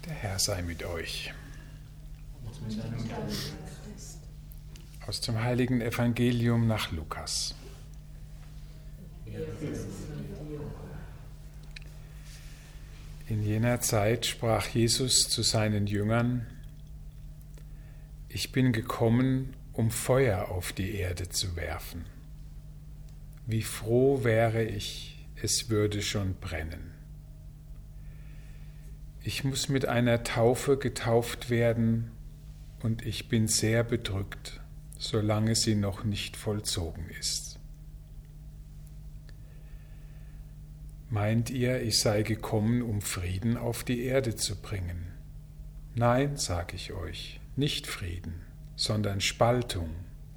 Der Herr sei mit euch. Aus dem heiligen Evangelium nach Lukas. In jener Zeit sprach Jesus zu seinen Jüngern: Ich bin gekommen, um Feuer auf die Erde zu werfen. Wie froh wäre ich, es würde schon brennen. Ich muss mit einer Taufe getauft werden, und ich bin sehr bedrückt, solange sie noch nicht vollzogen ist. Meint ihr, ich sei gekommen, um Frieden auf die Erde zu bringen? Nein, sage ich euch, nicht Frieden, sondern Spaltung.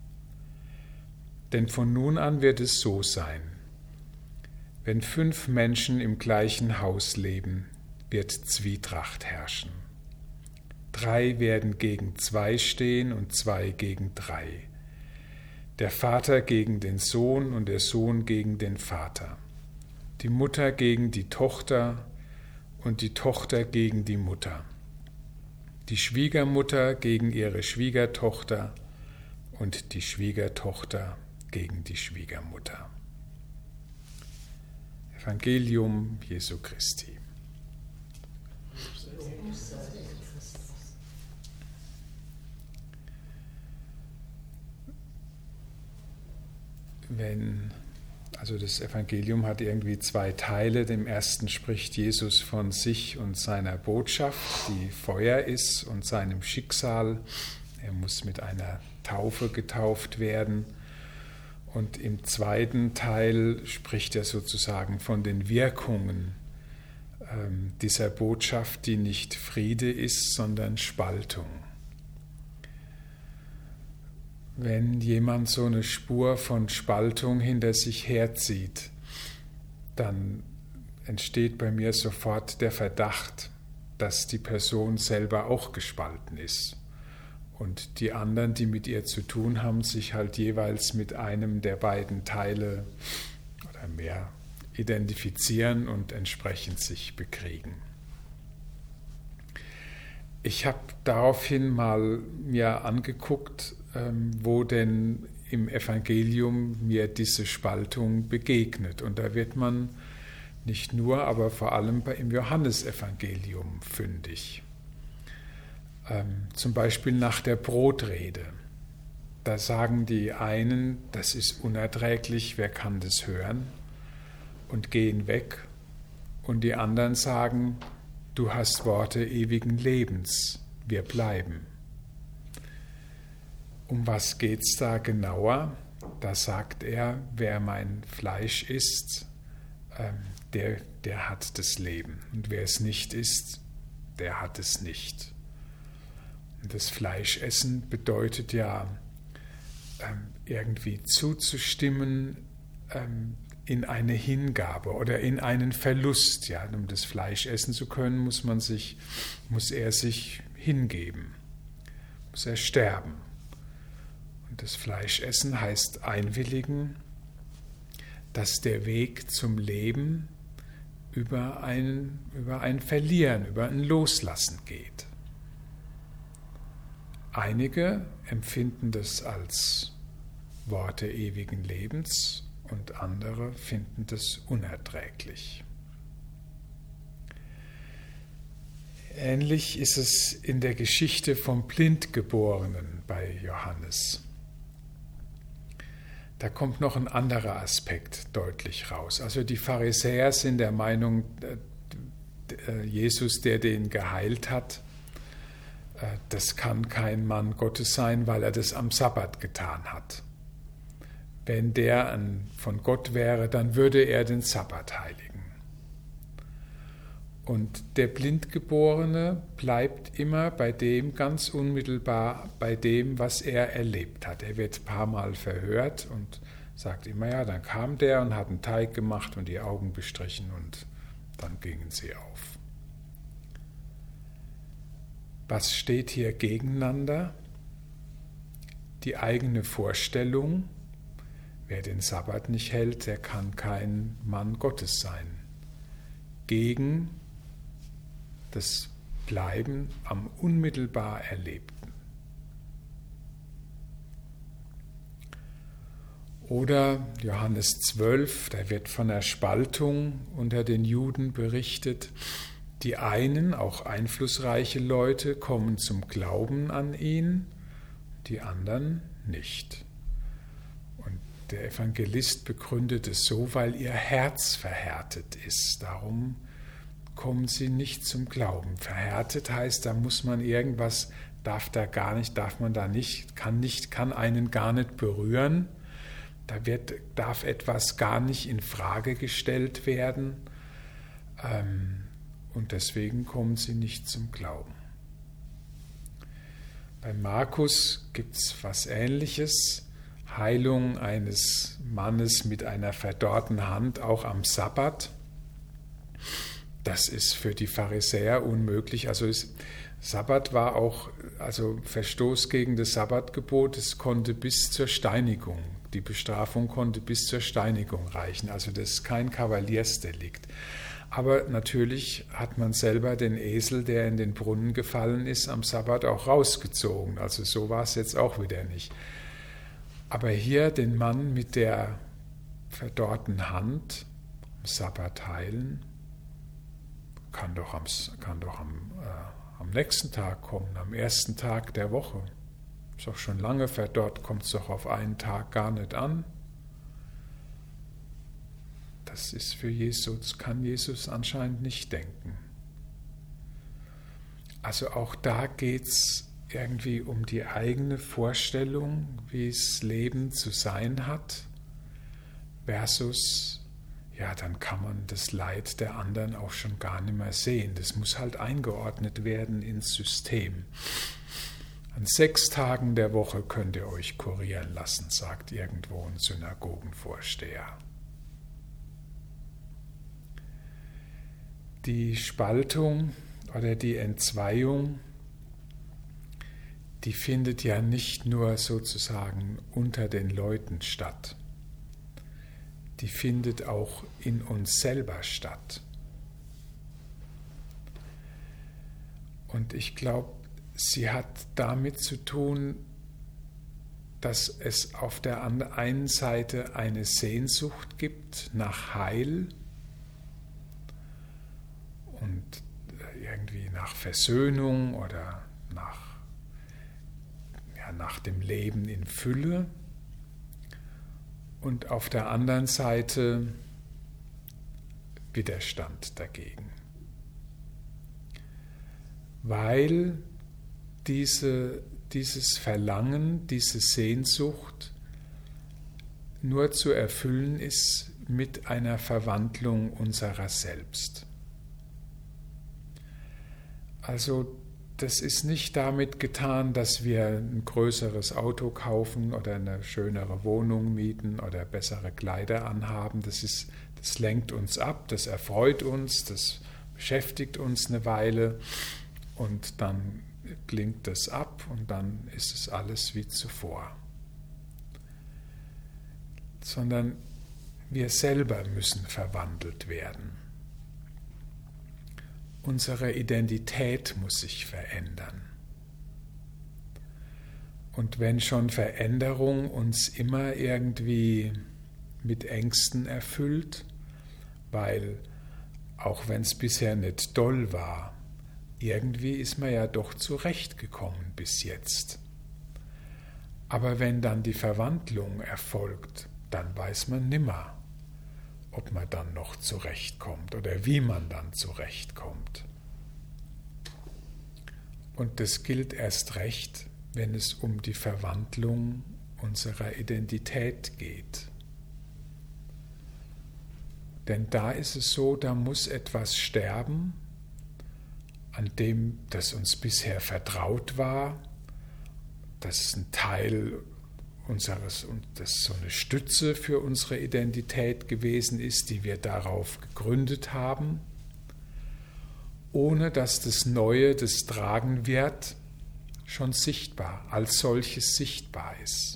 Denn von nun an wird es so sein: Wenn 5 Menschen im gleichen Haus leben, wird Zwietracht herrschen. 3 werden gegen 2 stehen und 2 gegen 3. Der Vater gegen den Sohn und der Sohn gegen den Vater. Die Mutter gegen die Tochter und die Tochter gegen die Mutter. Die Schwiegermutter gegen ihre Schwiegertochter und die Schwiegertochter gegen die Schwiegermutter. Evangelium Jesu Christi. Also das Evangelium hat irgendwie 2 Teile. Im ersten spricht Jesus von sich und seiner Botschaft, die Feuer ist, und seinem Schicksal. Er muss mit einer Taufe getauft werden. Und im zweiten Teil spricht er sozusagen von den Wirkungen dieser Botschaft, die nicht Friede ist, sondern Spaltung. Wenn jemand so eine Spur von Spaltung hinter sich herzieht, dann entsteht bei mir sofort der Verdacht, dass die Person selber auch gespalten ist. Und die anderen, die mit ihr zu tun haben, sich halt jeweils mit einem der beiden Teile oder mehr identifizieren und entsprechend sich bekriegen. Ich habe daraufhin mal mir angeguckt, wo denn im Evangelium mir diese Spaltung begegnet. Und da wird man nicht nur, aber vor allem im Johannesevangelium fündig. Zum Beispiel nach der Brotrede. Da sagen die einen, das ist unerträglich, wer kann das hören? Und gehen weg. Und die anderen sagen, du hast Worte ewigen Lebens, wir bleiben. Um was geht es da genauer? Da sagt er, wer mein Fleisch isst, der hat das Leben. Und wer es nicht isst, der hat es nicht. Und das Fleischessen bedeutet ja, irgendwie zuzustimmen in eine Hingabe oder in einen Verlust. Ja, um das Fleisch essen zu können, muss er sich hingeben, muss er sterben. Und das Fleischessen heißt einwilligen, dass der Weg zum Leben über ein Verlieren, über ein Loslassen geht. Einige empfinden das als Worte ewigen Lebens und andere finden das unerträglich. Ähnlich ist es in der Geschichte vom Blindgeborenen bei Johannes. Da kommt noch ein anderer Aspekt deutlich raus. Also die Pharisäer sind der Meinung, Jesus, der den geheilt hat, das kann kein Mann Gottes sein, weil er das am Sabbat getan hat. Wenn der von Gott wäre, dann würde er den Sabbat heiligen. Und der Blindgeborene bleibt immer bei dem, ganz unmittelbar bei dem, was er erlebt hat. Er wird ein paar Mal verhört und sagt immer, ja, dann kam der und hat einen Teig gemacht und die Augen bestrichen und dann gingen sie auf. Was steht hier gegeneinander? Die eigene Vorstellung, wer den Sabbat nicht hält, der kann kein Mann Gottes sein. Gegen das bleiben am unmittelbar Erlebten. Oder Johannes 12, da wird von der Spaltung unter den Juden berichtet. Die einen, auch einflussreiche Leute, kommen zum Glauben an ihn, die anderen nicht. Und der Evangelist begründet es so, weil ihr Herz verhärtet ist. Darum kommen sie nicht zum Glauben. Verhärtet heißt, da muss man irgendwas, darf man da nicht, kann einen gar nicht berühren. Darf etwas gar nicht in Frage gestellt werden. Und deswegen kommen sie nicht zum Glauben. Bei Markus gibt es was Ähnliches. Heilung eines Mannes mit einer verdorrten Hand, auch am Sabbat. Das ist für die Pharisäer unmöglich. Sabbat war auch, Verstoß gegen das Sabbatgebot, es konnte bis zur Steinigung, die Bestrafung konnte bis zur Steinigung reichen. Also das ist kein Kavaliersdelikt. Aber natürlich hat man selber den Esel, der in den Brunnen gefallen ist, am Sabbat auch rausgezogen. Also so war es jetzt auch wieder nicht. Aber hier den Mann mit der verdorrten Hand am Sabbat heilen, kann doch am nächsten Tag kommen, am ersten Tag der Woche. Ist doch schon lange verdorrt, kommt es doch auf einen Tag gar nicht an. Das ist für Jesus, kann Jesus anscheinend nicht denken. Also auch da geht es irgendwie um die eigene Vorstellung, wie es Leben zu sein hat, versus, ja, dann kann man das Leid der anderen auch schon gar nicht mehr sehen. Das muss halt eingeordnet werden ins System. An 6 Tagen der Woche könnt ihr euch kurieren lassen, sagt irgendwo ein Synagogenvorsteher. Die Spaltung oder die Entzweiung, die findet ja nicht nur sozusagen unter den Leuten statt. Die findet auch in uns selber statt. Und ich glaube, sie hat damit zu tun, dass es auf der einen Seite eine Sehnsucht gibt nach Heil und irgendwie nach Versöhnung oder nach dem Leben in Fülle. Und auf der anderen Seite Widerstand dagegen. Weil dieses Verlangen, diese Sehnsucht nur zu erfüllen ist mit einer Verwandlung unserer selbst. Also das ist nicht damit getan, dass wir ein größeres Auto kaufen oder eine schönere Wohnung mieten oder bessere Kleider anhaben. Das lenkt uns ab, das erfreut uns, das beschäftigt uns eine Weile und dann klingt das ab und dann ist es alles wie zuvor. Sondern wir selber müssen verwandelt werden. Unsere Identität muss sich verändern. Und wenn schon Veränderung uns immer irgendwie mit Ängsten erfüllt, weil auch wenn es bisher nicht doll war, irgendwie ist man ja doch zurechtgekommen bis jetzt. Aber wenn dann die Verwandlung erfolgt, dann weiß man nimmer, ob man dann noch zurechtkommt oder wie man dann zurechtkommt. Und das gilt erst recht, wenn es um die Verwandlung unserer Identität geht. Denn da ist es so, da muss etwas sterben, an dem, das uns bisher vertraut war, das ein Teil unseres, und das so eine Stütze für unsere Identität gewesen ist, die wir darauf gegründet haben, ohne dass das Neue, das tragen wird, schon sichtbar, als solches sichtbar ist.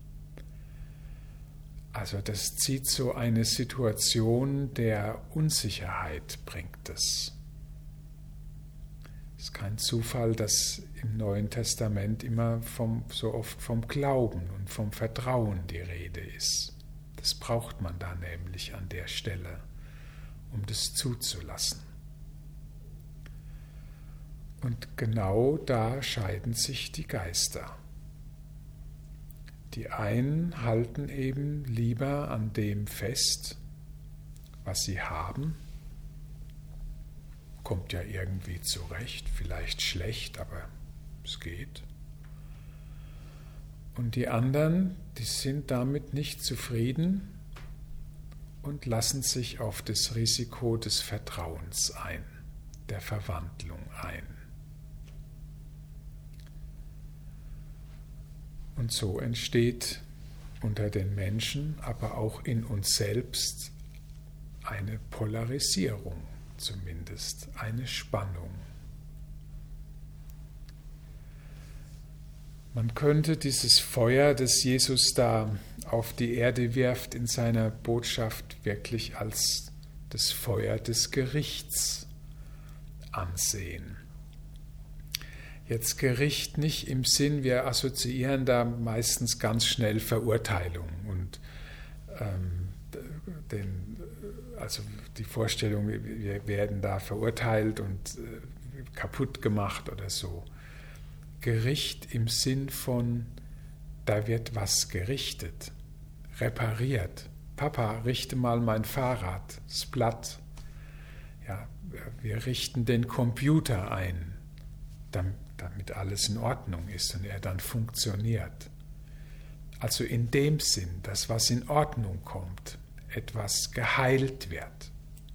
Also das zieht so eine Situation der Unsicherheit, bringt es. Es ist kein Zufall, dass im Neuen Testament immer so oft vom Glauben und vom Vertrauen die Rede ist. Das braucht man da nämlich an der Stelle, um das zuzulassen. Und genau da scheiden sich die Geister. Die einen halten eben lieber an dem fest, was sie haben. Kommt ja irgendwie zurecht, vielleicht schlecht, aber es geht. Und die anderen, die sind damit nicht zufrieden und lassen sich auf das Risiko des Vertrauens ein, der Verwandlung ein. Und so entsteht unter den Menschen, aber auch in uns selbst eine Polarisierung, zumindest eine Spannung. Man könnte dieses Feuer, das Jesus da auf die Erde wirft, in seiner Botschaft wirklich als das Feuer des Gerichts ansehen. Jetzt Gericht nicht im Sinn, wir assoziieren da meistens ganz schnell Verurteilung und also die Vorstellung, wir werden da verurteilt und kaputt gemacht oder so. Gericht im Sinn von, da wird was gerichtet, repariert. Papa, richte mal mein Fahrrad, das Blatt. Ja, wir richten den Computer ein, damit alles in Ordnung ist und er dann funktioniert. Also in dem Sinn, dass was in Ordnung kommt, etwas geheilt wird.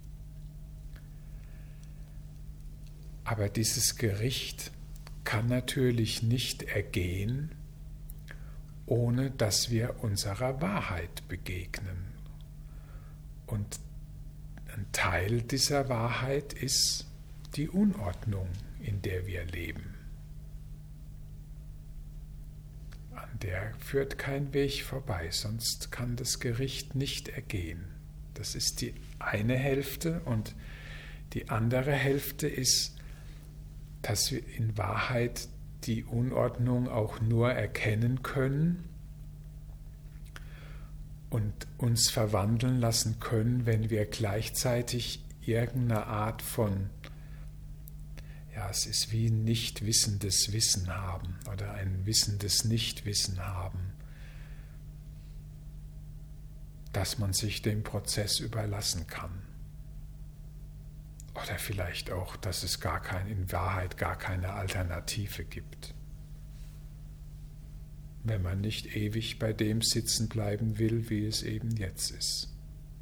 Aber dieses Gericht kann natürlich nicht ergehen, ohne dass wir unserer Wahrheit begegnen. Und ein Teil dieser Wahrheit ist die Unordnung, in der wir leben. An der führt kein Weg vorbei, sonst kann das Gericht nicht ergehen. Das ist die eine Hälfte und die andere Hälfte ist, dass wir in Wahrheit die Unordnung auch nur erkennen können und uns verwandeln lassen können, wenn wir gleichzeitig irgendeine Art von, ja, es ist wie ein nicht wissendes Wissen haben oder ein wissendes Nichtwissen haben, dass man sich dem Prozess überlassen kann. Oder vielleicht auch, dass es in Wahrheit gar keine Alternative gibt. Wenn man nicht ewig bei dem sitzen bleiben will, wie es eben jetzt ist.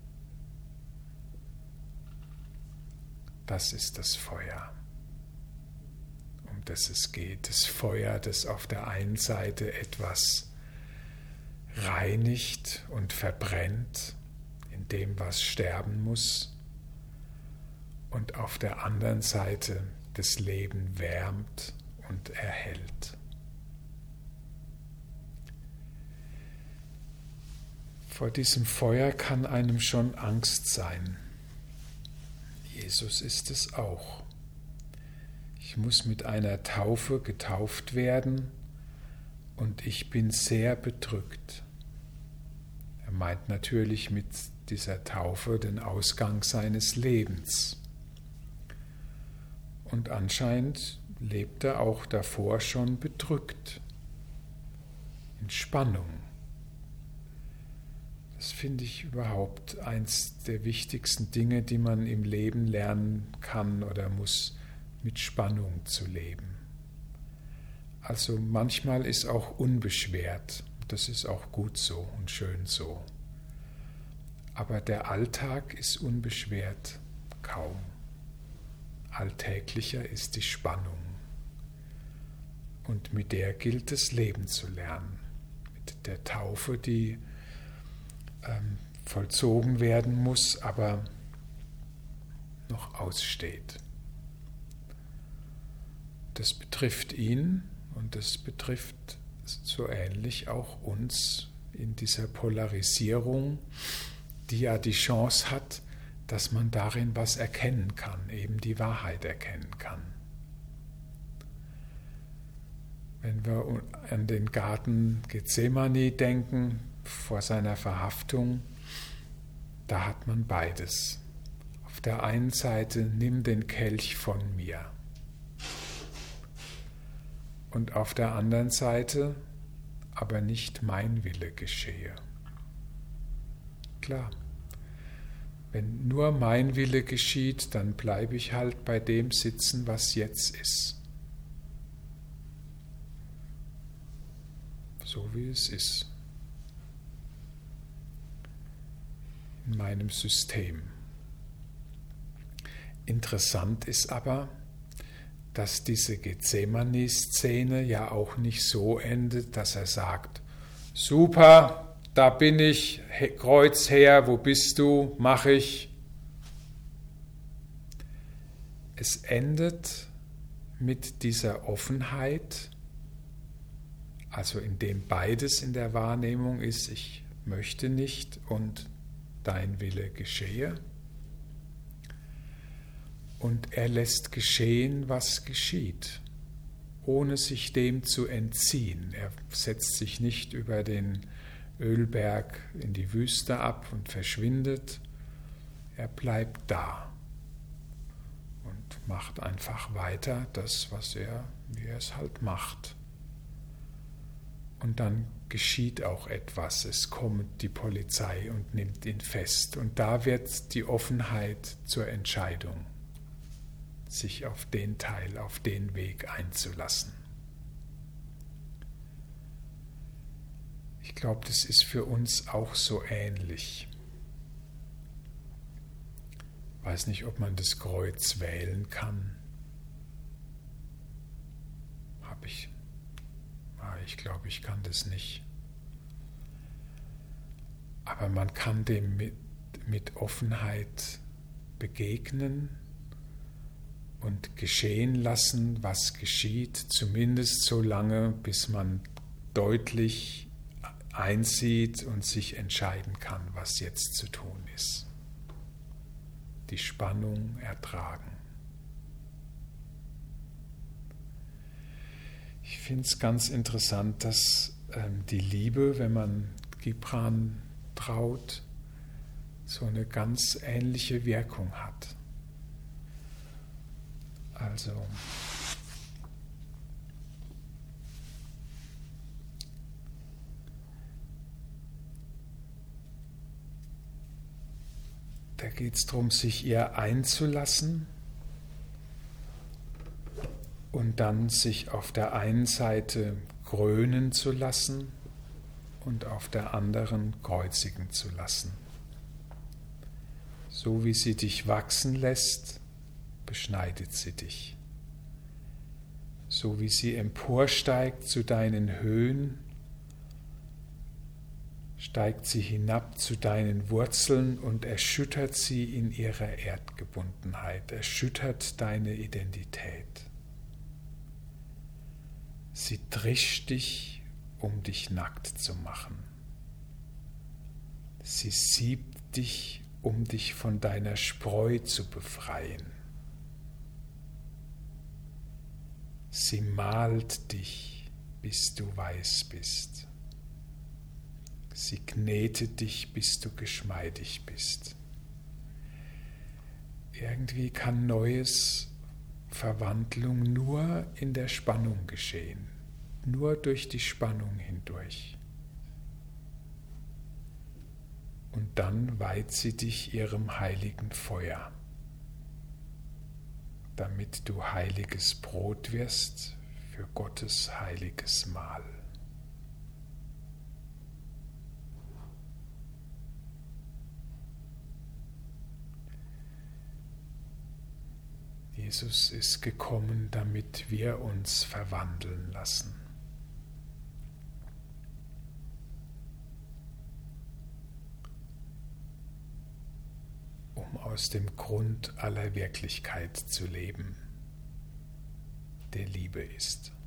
Das ist das Feuer, um das es geht. Das Feuer, das auf der einen Seite etwas reinigt und verbrennt, in dem was sterben muss, und auf der anderen Seite das Leben wärmt und erhält. Vor diesem Feuer kann einem schon Angst sein. Jesus ist es auch. Ich muss mit einer Taufe getauft werden und ich bin sehr bedrückt. Er meint natürlich mit dieser Taufe den Ausgang seines Lebens. Und anscheinend lebt er auch davor schon bedrückt, in Spannung. Das finde ich überhaupt eins der wichtigsten Dinge, die man im Leben lernen kann oder muss, mit Spannung zu leben. Also manchmal ist auch unbeschwert, das ist auch gut so und schön so. Aber der Alltag ist unbeschwert kaum. Alltäglicher ist die Spannung. Und mit der gilt es, Leben zu lernen. Mit der Taufe, die vollzogen werden muss, aber noch aussteht. Das betrifft ihn und das betrifft so ähnlich auch uns in dieser Polarisierung, die ja die Chance hat, dass man darin was erkennen kann, eben die Wahrheit erkennen kann. Wenn wir an den Garten Gethsemane denken, vor seiner Verhaftung, da hat man beides. Auf der einen Seite, nimm den Kelch von mir. Und auf der anderen Seite, aber nicht mein Wille geschehe. Klar, wenn nur mein Wille geschieht, dann bleibe ich halt bei dem sitzen, was jetzt ist. So wie es ist. In meinem System. Interessant ist aber, dass diese Gethsemane-Szene ja auch nicht so endet, dass er sagt, super, da bin ich, Kreuzherr, wo bist du, mach ich. Es endet mit dieser Offenheit, also indem beides in der Wahrnehmung ist, ich möchte nicht und dein Wille geschehe. Und er lässt geschehen, was geschieht, ohne sich dem zu entziehen. Er setzt sich nicht über den Ölberg in die Wüste ab und verschwindet. Er bleibt da und macht einfach weiter das, wie er es halt macht. Und dann geschieht auch etwas. Es kommt die Polizei und nimmt ihn fest. Und da wird die Offenheit zur Entscheidung, sich auf den Teil, auf den Weg einzulassen. Ich glaube, das ist für uns auch so ähnlich. Ich weiß nicht, ob man das Kreuz wählen kann. Ich glaube, ich kann das nicht. Aber man kann dem mit Offenheit begegnen und geschehen lassen, was geschieht, zumindest so lange, bis man deutlich einsieht und sich entscheiden kann, was jetzt zu tun ist. Die Spannung ertragen. Ich finde es ganz interessant, dass die Liebe, wenn man Gibran traut, so eine ganz ähnliche Wirkung hat. Also da geht es darum, sich ihr einzulassen und dann sich auf der einen Seite krönen zu lassen und auf der anderen kreuzigen zu lassen. So wie sie dich wachsen lässt, beschneidet sie dich. So wie sie emporsteigt zu deinen Höhen, steigt sie hinab zu deinen Wurzeln und erschüttert sie in ihrer Erdgebundenheit, erschüttert deine Identität. Sie trischt dich, um dich nackt zu machen. Sie siebt dich, um dich von deiner Spreu zu befreien. Sie malt dich, bis du weiß bist. Sie knetet dich, bis du geschmeidig bist. Irgendwie kann Neues, Verwandlung nur in der Spannung geschehen, nur durch die Spannung hindurch. Und dann weiht sie dich ihrem heiligen Feuer, damit du heiliges Brot wirst für Gottes heiliges Mahl. Jesus ist gekommen, damit wir uns verwandeln lassen. Um aus dem Grund aller Wirklichkeit zu leben, der Liebe ist.